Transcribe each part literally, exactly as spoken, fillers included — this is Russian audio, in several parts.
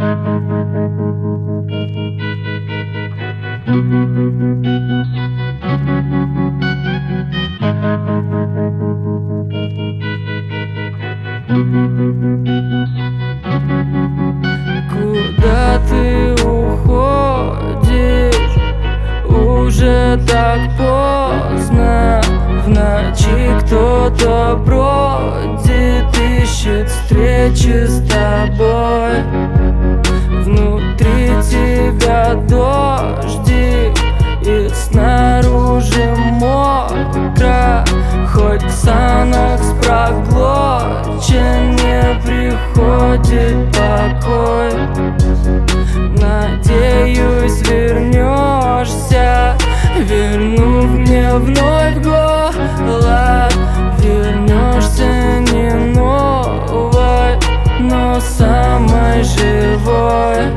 Куда ты уходишь? Уже так поздно. В ночи кто-то бродит, ищет встречи с тобой. Внутри тебя дождик, и снаружи мокро. Хоть ксанакс проглочен, не приходит покой. Надеюсь, вернешься, вернув мне вновь голод. Вернешься не новой, но самой живой.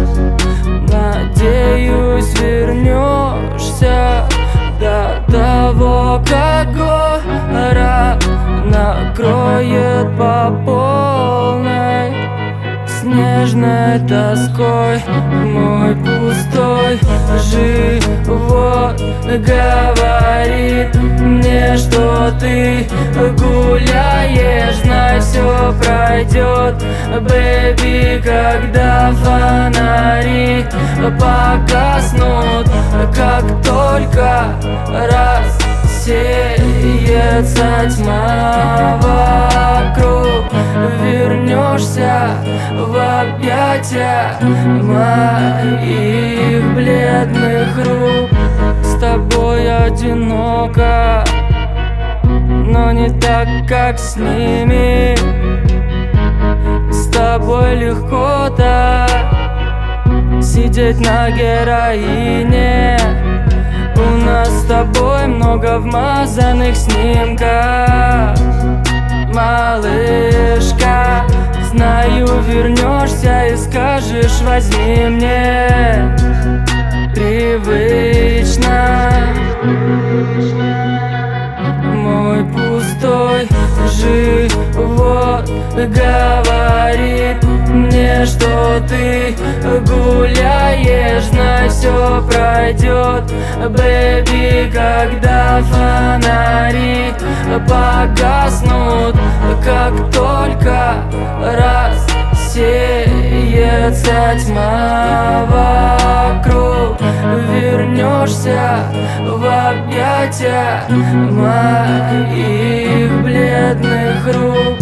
Надеюсь, вернешься до того, как гора накроет по полной снежной тоской. Мой пустой живот говорит мне, что ты гуляешь. Знай, все пройдет, бэби, когда фонари погаснут. Как только рассеется тьма вокруг, вернешься в объятия моих бледных рук. С тобой одиноко, но не так, как с ними. С тобой легко так сидеть на героине. У нас с тобой много вмазанных снимков, малышка. Знаю, вернешься и скажешь: возьми мне. Привычно мой пустой живот говорит мне, что ты гуляешь. Знай, все пройдет, бэби, когда фонари погаснут. Как только рассеется тьма вокруг, вернешься в объятия моих бледных рук.